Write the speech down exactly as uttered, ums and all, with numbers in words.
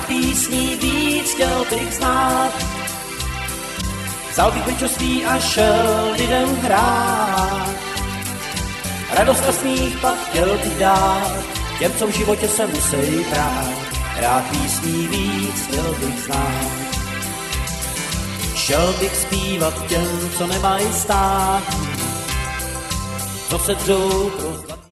písní víc chtěl bych znát. Vzal bych večerství a šel lidem hrát. Radost a smích pak chtěl bych dát těm, co v životě se musí brát. Rád písní víc chtěl bych znát. Šel bych zpívat těm, co nemají stát, co se jdou pro